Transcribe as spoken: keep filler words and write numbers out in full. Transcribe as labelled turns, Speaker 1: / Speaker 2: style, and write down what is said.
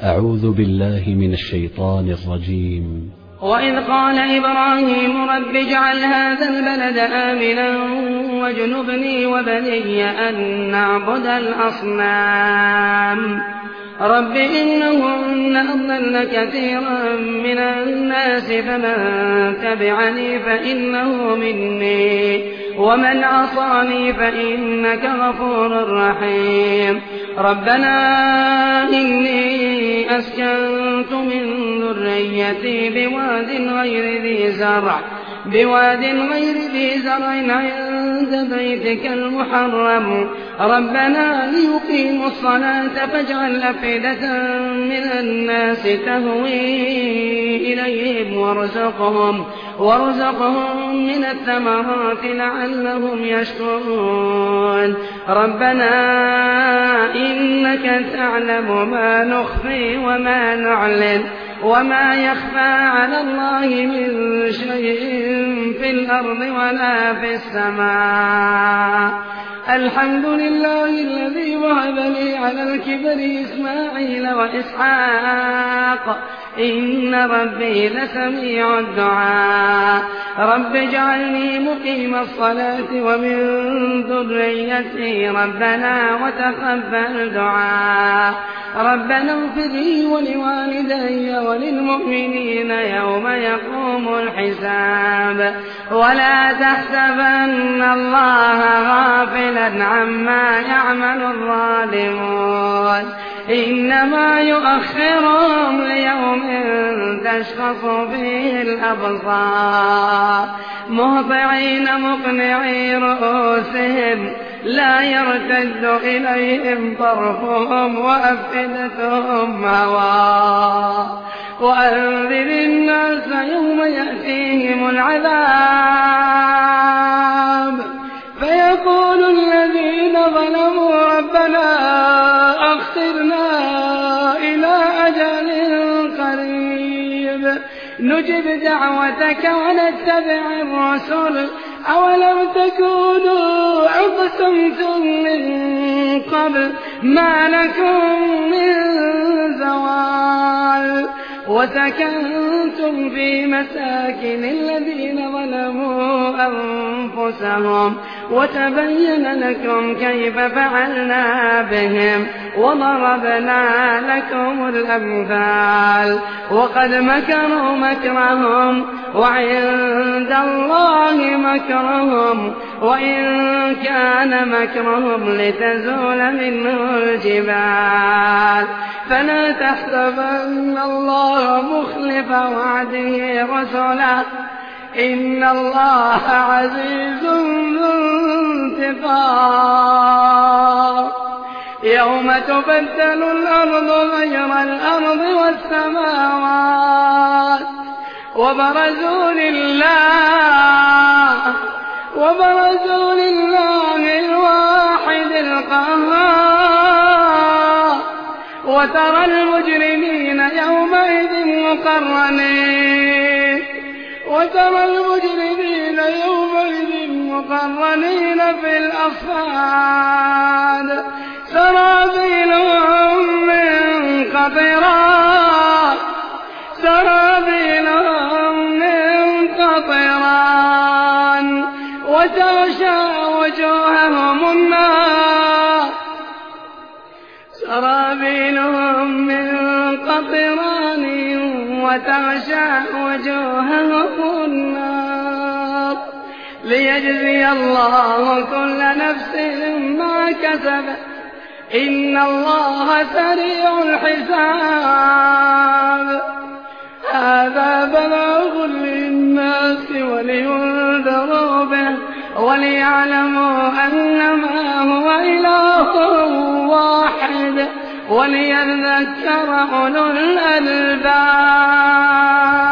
Speaker 1: أعوذ بالله من الشيطان الرجيم.
Speaker 2: وإذ قال إبراهيم رب اجعل هذا البلد آمنا واجنبني وبني أن نعبد الأصنام رب إنهن أضلن كثيرا من الناس فمن تبعني فإنه مني ومن عصاني فإنك غفور رحيم ربنا إني أسكنت من ذريتي بواد غير ذي زرع بواد غير ذي زرع عند بيتك المحرم ربنا ليقيموا الصلاة فاجعل أفئدة من الناس تهوي إليهم وارزقهم وارزقهم من الثمرات لعلهم يشكرون ربنا إنك تعلم ما نخفي وما نعلن وما يخفى على الله من شيء في الأرض ولا في السماء الحمد لله الذي وهب لي على الكبر إسماعيل وإسحاق إن ربي لسميع الدعاء رب اجعلني مقيم الصلاة ومن ذريتي ربنا وتقبل دعاء ربنا اغفر لي ولوالدي وللمؤمنين يوم يقوم الحساب ولا تحسبن الله غافلا عما يعمل الظالمون إنما يؤخرهم ليوم تشخص فيه الأبصار مهطعين مقنعي رؤوسهم لا يرتد إليهم طرفهم وأفئدتهم هواء وأنذر الناس يوم يأتيهم العذاب فيقول الذين ظلموا ربنا أخرنا إلى أجل قريب نجب دعوتك ونتبع الرسل أولم تكونوا أقسمتم من قبل ما لكم من زوال وسكنتم في مساكن الذين ظلموا أنفسهم وتبين لكم كيف فعلنا بهم وضربنا لكم الأمثال وقد مكروا مكرهم وعند الله مكرهم وإن كان مكرهم لتزول منه الجبال فلا تحسبن الله مخلف وعده رسله إن الله عزيز ذو انتقام يوم تبدل الأرض غير الأرض والسماوات وبرزوا لله وبرزوا لله الواحد القهار وترى المجرمين يومئذ مقرنين وترى المجرمين يومئذ مقرنين في الأصفاد سرابيلهم من قطران سرابيلهم من قطران وتغشى وجوههم النار سرابيلهم من قطران وتغشى وجوههم النار ليجزي الله كل نفس ما كسبت إن الله سريع الحساب هذا بلاغ للناس ولينذروا به وليعلموا أنما هو إله واحد وليذكر أولو الألباب.